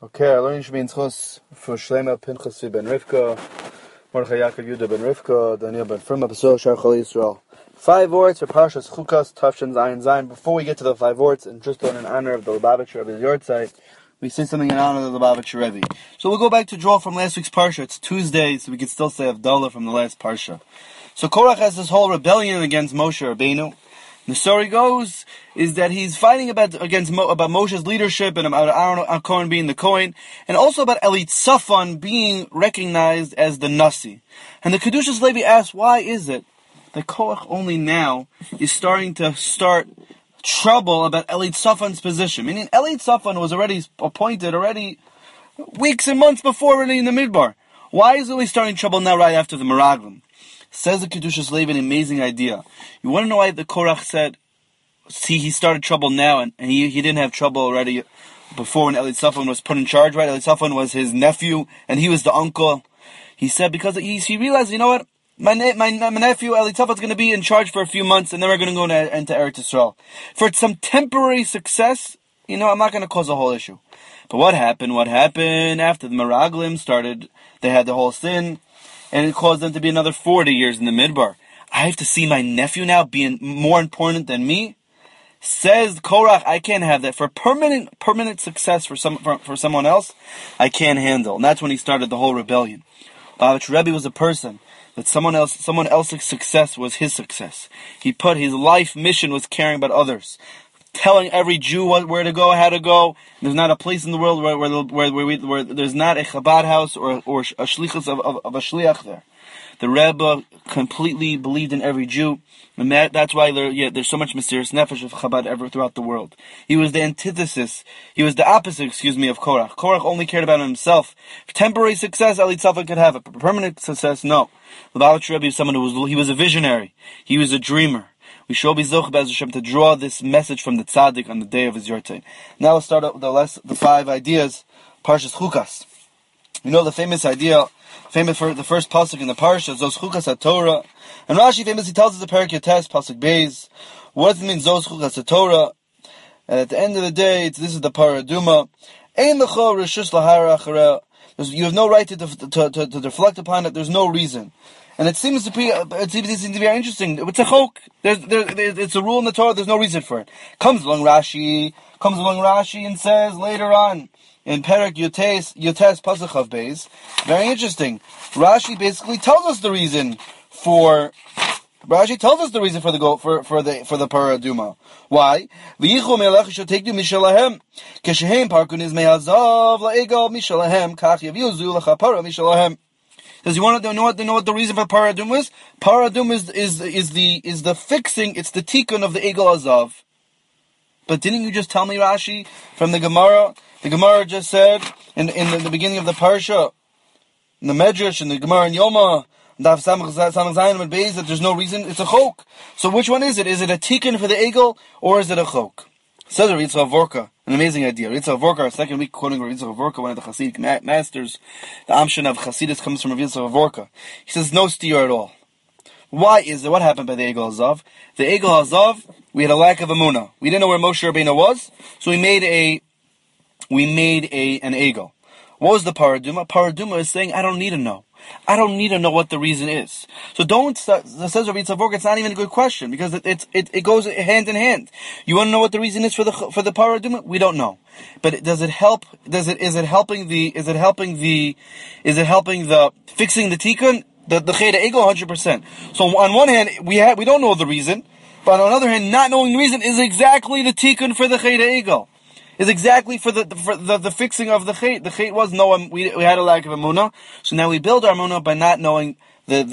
Okay, our learning should be in Tzchos for Shlomo Pinchas ben Rivka, Mordechai Yaakov Yehuda ben Rivka, Daniel ben Frima, Basil Shar Chol Yisrael. 5 words for Parshas Chukas, Tavshin Zayin Zayin. Before we get to the 5 words, and just in honor of the Lubavitcher Rebbe's Yortzeit, we say something in honor of the Lubavitcher Rebbe. So we'll go back to draw from last week's Parsha. It's Tuesday, so we can still say Havdalah from the last Parsha. So Korach has this whole rebellion against Moshe Rabbeinu. The story goes is that he's fighting about Moshe's leadership and about Aaron Cohen being the Cohen, and also about Eli Tzafan being recognized as the Nasi. And the Kedushas Levi asks, why is it that Korach only now is starting trouble about Eli Tzafan's position? Meaning Eli Tzafan was already appointed weeks and months before, already in the Midbar. Why is he starting trouble now right after the Meraglim? Says the Kedushas Levi, an amazing idea. You want to know why the Korach said, see, he started trouble now, and he didn't have trouble already before when Eli Tzafan was put in charge, right? Eli Tzafan was his nephew, and he was the uncle. He said, because he realized, you know what? My nephew, Eli Tzafan, is going to be in charge for a few months, and then we're going to go into Eretz Yisrael. For some temporary success, I'm not going to cause a whole issue. But what happened? After the Meraglim started, they had the whole sin, and it caused them to be another 40 years in the Midbar. I have to see my nephew now being more important than me? Says Korach, I can't have that. For permanent success for someone else, I can't handle. And that's when he started the whole rebellion. Lubavitcher Rebbe was a person that someone else's success was his success. He put his life mission was caring about others, telling every Jew where to go, how to go. There's not a place in the world where there's not a Chabad house or a shlichus of a shliach there. The Rebbe completely believed in every Jew, and that's why there's so much mysterious nefesh of Chabad ever throughout the world. He was the opposite of Korach. Korach only cared about himself. For temporary success, Eli Tzafan could have it, but permanent success, no. Lubavitcher Rebbe is someone he was a visionary. He was a dreamer. We shall be zoch Be'ez Hashem to draw this message from the tzaddik on the day of his yortzeit. Now let's start out with the 5 ideas. Parshas Chukas. The famous idea, for the first pasuk in the parsha, Zos Chukas HaTorah. And Rashi famously tells us the Perek Yotes, pasuk Beis. What does it mean, Zos Chukas HaTorah? And at the end of the day, this is the Paraduma. Ein lecho reshus lahara achareh. You have no right to reflect upon it. There's no reason. And it seems to be very interesting. It's a chok. It's a rule in the Torah. There's no reason for it. Comes along Rashi and says later on in Perek Yotes Pasuk Chav Beis. Very interesting. Rashi basically tells us the reason for the paraduma. Why? V'yichu melech shotekdu mishalahem keshehem parkunis me'azav la'egal mishalahem kach yaviuzu l'chapara mishalahem. Does you want to know what the reason for paradum is? Paradum is the fixing. It's the tikkun of the egel azav. But didn't you just tell me, Rashi, from the Gemara? The Gemara just said in the beginning of the parsha, in the Medrash, in the Gemara in Yoma, that there's no reason. It's a chok. So which one is it? Is it a tikkun for the egel or is it a chok? Says Ritzah Vorka, an amazing idea. Ritzah Vorka, our second week quoting Ritzah Vorka, one of the Hasidic masters. The Amshin of Hasidus comes from Ritzah Vorka. He says no steer at all. Why is it? What happened by the Egel Hazav? The Egel Hazav, we had a lack of Emunah. We didn't know where Moshe Rabbeinu was, so we made an Egel. What was the Paraduma? Paraduma is saying, I don't need to know. I don't need to know what the reason is. So don't start, says Rabbi Yitzhak Vorka, it's not even a good question, because it goes hand in hand. You want to know what the reason is for the paraduma? We don't know. But does it help, is it helping the fixing the tikkun? The Cheda Egel 100%. So on one hand, we don't know the reason, but on the other hand, not knowing the reason is exactly the tikkun for the Cheda Egel. Is exactly for the fixing of the chait. The chait was we had a lack of emunah, so now we build our emunah by not knowing the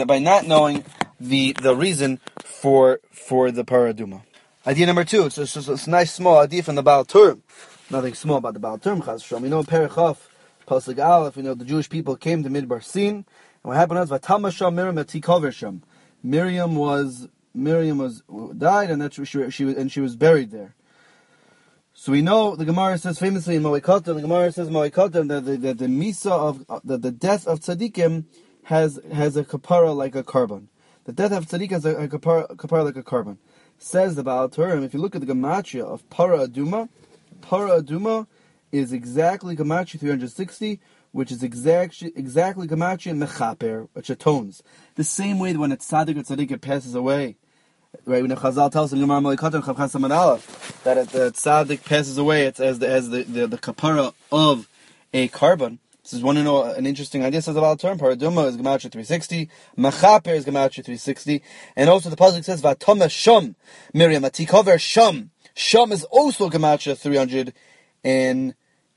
reason for the paraduma. Idea number 2. It's a nice small idea from the Baal Turim. Nothing small about the Baal Turim. Chas v'shalom. We know Perek Chaf, pasuk Aleph. We know the Jewish people came to Midbar Sin, and what happened was Vatama Sham Miriam etikover Sham. Miriam was died, and she was buried there. So we know the Gemara says famously in Moekotam, that the misa of the death of tzaddikim has a kapara like a carbon. The death of tzaddik has a kapara like a carbon. Says the Baal Turim, if you look at the gematria of para aduma is exactly Gematria 360, which is exactly Gematria Mechaper, which atones. The same way that when a tzaddik or tzaddik passes away, right? When the Chazal tells in Gemara Malikotan Chavchas Amud Aleph that the tzaddik passes away, it's as the kapara of a carbon. This is an interesting idea. It says about the term Paraduma is Gematria 360, Mechaper is Gematria 360, and also the pasuk says Vatoma Sham Miriam Atikover Sham. Sham is also Gematria 300 and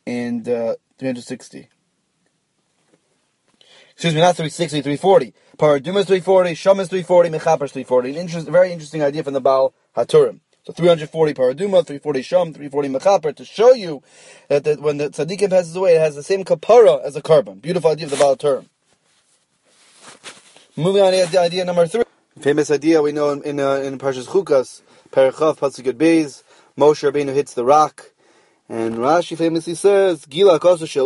360. Excuse me, not 360, 340. Paraduma is 340, Sham is 340, Mechaper is 340. Very interesting idea from the Baal HaTurim. So 340 Paraduma, 340 Sham, 340 Mechaper, to show you that when the tzaddikim passes away, it has the same kapara as a carbon. Beautiful idea of the Baal HaTurim. Moving on to idea number 3. Famous idea we know in Parshas Chukas, Parachav, Pasuk Yud Beis, Moshe Rabbeinu hits the rock, and Rashi famously says, Gila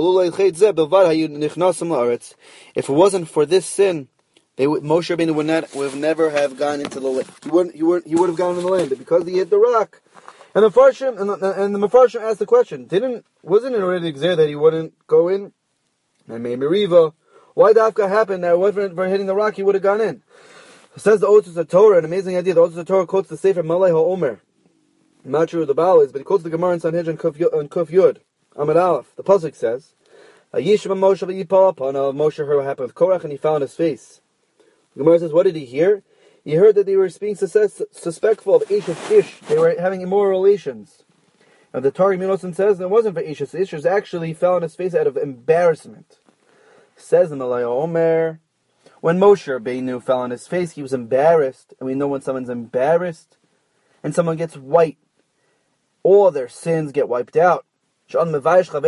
if it wasn't for this sin, Moshe Rabbeinu would never have gone into the land. He would have gone in the land, but because he hit the rock. And the Mefarshim asked the question: wasn't it already clear that he wouldn't go in? And maybe Riva, why Dafka happened that wasn't for hitting the rock he would have gone in? It says the Otzos Torah, an amazing idea. The Otzos Torah quotes the Sefer Malay HaOmer. I'm not sure who the Baal is, but he quotes the Gemara in Sanhedrin Kuf Yud, Amud Aleph. The pasuk says, "Yishma Moshe v'yipal upanav." Moshe heard what happened with Korach, and he found his face. The Gemara says, what did he hear? He heard that they were being suspectful of Ishes Ish. They were having immoral relations. And the Targum Yonosan says that it wasn't for Ishes Ish. It actually fell on his face out of embarrassment. Says the Malaya Omer, when Moshe Rabbeinu fell on his face, he was embarrassed. And we know when someone's embarrassed and someone gets white, all their sins get wiped out. So what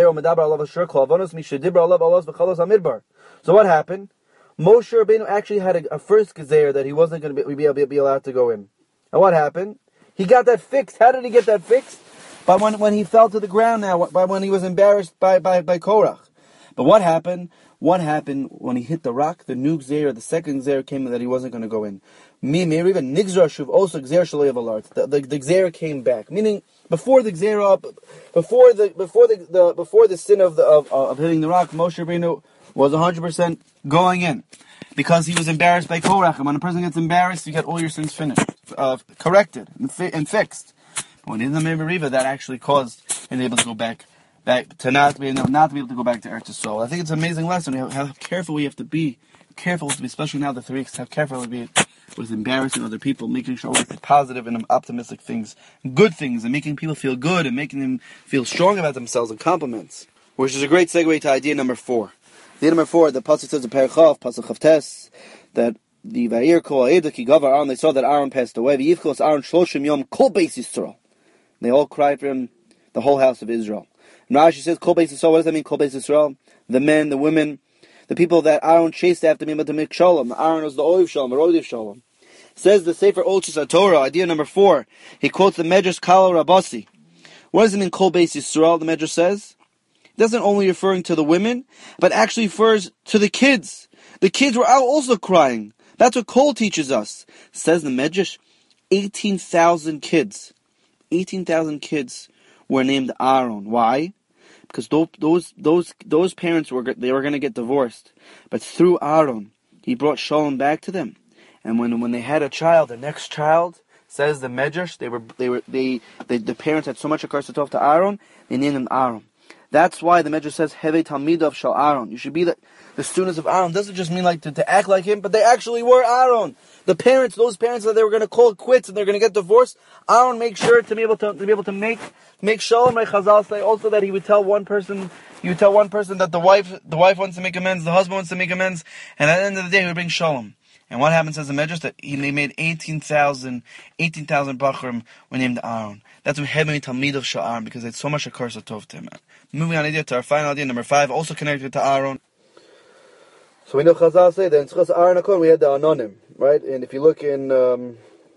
happened? Moshe Rabbeinu actually had a first gezer that he wasn't going to be allowed to go in. And what happened? He got that fixed. How did he get that fixed? By when he fell to the ground now, by when he was embarrassed by Korach. But what happened? What happened when he hit the rock? The new gezer, the second gezer came that he wasn't going to go in. Even Nigzra Shuv also gezer shaloy avalart. The gezer came back. Meaning before the gezer, before the sin of hitting the rock, Moshe Rabbeinu was 100% going in, because he was embarrassed by Korach. And when a person gets embarrassed, you get all your sins finished, corrected, and fixed. But when in the Riva, that actually caused him able to go back to not be able to go back to Eretz Yisrael. I think it's an amazing lesson. How careful we have to be, especially now the 3 weeks. How careful we be with embarrassing other people, making sure we say positive and optimistic things, good things, and making people feel good and making them feel strong about themselves, and compliments. Which is a great segue to idea number 4. Idea number 4, the pasuk says in Parachav, pasuk Chavtes, that the Vayir Kol Ha'eda Ki Gavar Aaron, they saw that Aaron passed away. V'yivchos Aaron Shloshim Yom Kol Beis Yisrael. They all cried for him, the whole house of Israel. And Rashi says, Kol Beis Yisrael, what does that mean, Kol Beis Yisrael? The men, the women, the people that Aaron chased after me, but to make Shalom. Aaron was the Oiv Shalom, the Rodiv Shalom. Says the Sefer Otzos Torah, idea number 4. He quotes the Medrash Kala Rabasi. What does it mean, Kol Beis Yisrael, the Medrash says? It doesn't only referring to the women, but actually refers to the kids. The kids were out also crying. That's what Kol teaches us. Says the Medrash, 18,000 kids. 18,000 kids were named Aaron. Why? Because those parents were going to get divorced, but through Aaron, he brought Shalom back to them. And when they had a child, the next child, says the Medrash, the parents had so much akar satov to Aaron, they named him Aaron. That's why the Medrash says, Heve Talmidav Shal Aaron. You should be the students of Aaron. Doesn't just mean like to act like him, but they actually were Aaron. The parents, those parents that they were going to call quits and they're going to get divorced, Aaron made sure to be able to make shalom. Like Chazal say also that he would tell one person that the wife wants to make amends, the husband wants to make amends, and at the end of the day he would bring shalom. And what happens, says the Medrash, that they made 18,000 Bachrim were named Aaron. That's what Hebei Talmid of Sha'aron, because it's so much a curse of Tov to him. Moving on idea to our final idea, number 5, also connected to Aaron. So we know Chazal say that in Tzchas Aaron HaKohen we had the Anonim, right? And if you look in the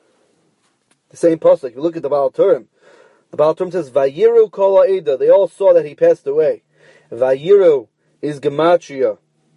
same pasuk, if you look at the Baal Turim says, Vayiru Kol Ha'eda, they all saw that he passed away. Vayiru is Gematria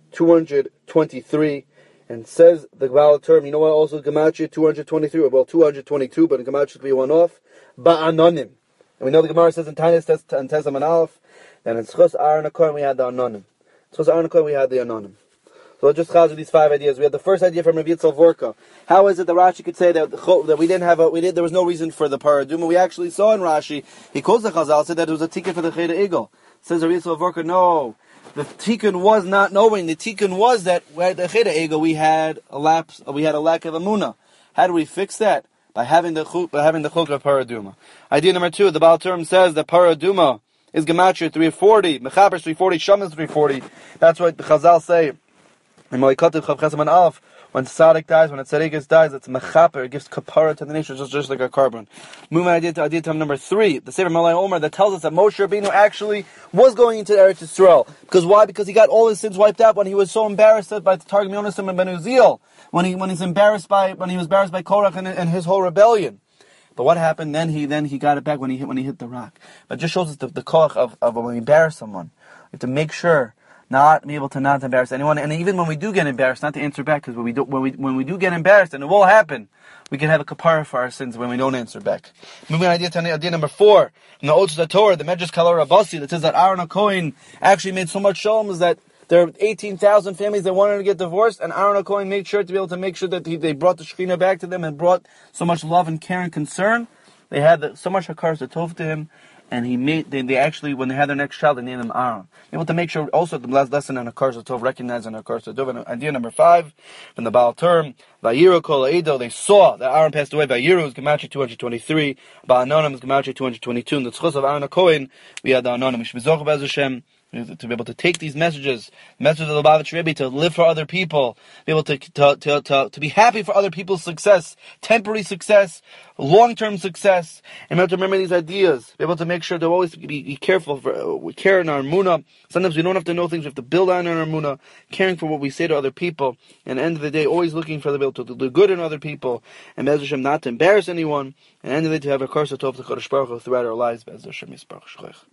223. And says the Baal term, you know what also Gematria 223, well 222, but in Gematria could be one off. Ba'anonim. And we know the Gemara says in Tainis and Tesam and Aleph And in Tzchus Aaron HaKohen we had the Anonim. Tzchus Aaron HaKohen we had the Anonim. So let's just chaz with these 5 ideas. We had the first idea from Rav Yitzchak Vorka. How is it that Rashi could say that we didn't have there was no reason for the paraduma? We actually saw in Rashi, he calls the Chazal, said that it was a tikkun for the Cheder Egel. Says Rav Yitzchak Vorka, no. The tikkun was not knowing. The tikkun was that at the Cheder Egel we had a lack of Amunah. How do we fix that? By having the chuk of paraduma. Idea number 2, the Baal Term says that paraduma is Gematria 340, Mechaber 340, Shamas 340. That's what the Chazal say. And when Tzaddik dies, when a Tzaddik dies, it's mechaper, it gives kapara to the nation, just like a carbon. Moving idea to number 3, the Sefer Malay Omer, that tells us that Moshe Rabbeinu actually was going into Eretz Yisrael. Because why? Because he got all his sins wiped out when he was so embarrassed by the Targum Yonasim and Ben Uziel, when he was embarrassed by Korach and his whole rebellion. But what happened? Then he got it back when he hit the rock. But it just shows us the koach of when we embarrass someone. We have to make sure not be able to not embarrass anyone, and even when we do get embarrassed, not to answer back, because when we do get embarrassed, and it will happen, we can have a kapara for our sins when we don't answer back. Moving idea to idea number 4, in the Otzot Torah, the Medrash Kalor Abasi, that says that Aaron HaKohen actually made so much shalom that there are 18,000 families that wanted to get divorced, and Aaron HaKohen made sure to be able to make sure that they brought the Shekhinah back to them and brought so much love and care and concern. They had so much Hakaras Tov to him. And they actually, when they had their next child, they named him Aaron. Able to make sure, also the last lesson on Hakaras Tov, recognizing Hakaras Tov. And idea number 5, from the Baal Term, Vayiru Kol Eido, they saw that Aaron passed away. Vayiru is Gematria 223, Baal Anonim is Gematria 222. In the Tzchus of Aaron HaKohen, we had the Anonim. Mishmizoch Be'ez Hashem, to be able to take these messages of the Lubavitch Rebbe, to live for other people, be able to be happy for other people's success, temporary success, long-term success, and be able to remember these ideas, be able to make sure to always be careful, we care in our Emunah. Sometimes we don't have to know things, we have to build on our Emunah, caring for what we say to other people, and at the end of the day, always looking for the able to do good in other people, and Be'ez Hashem, not to embarrass anyone, and at the end of the day, to have a Hakaras Tov to Kodesh Baruch Hu throughout our lives, Be'ez Hashem Yisparach Shchoich.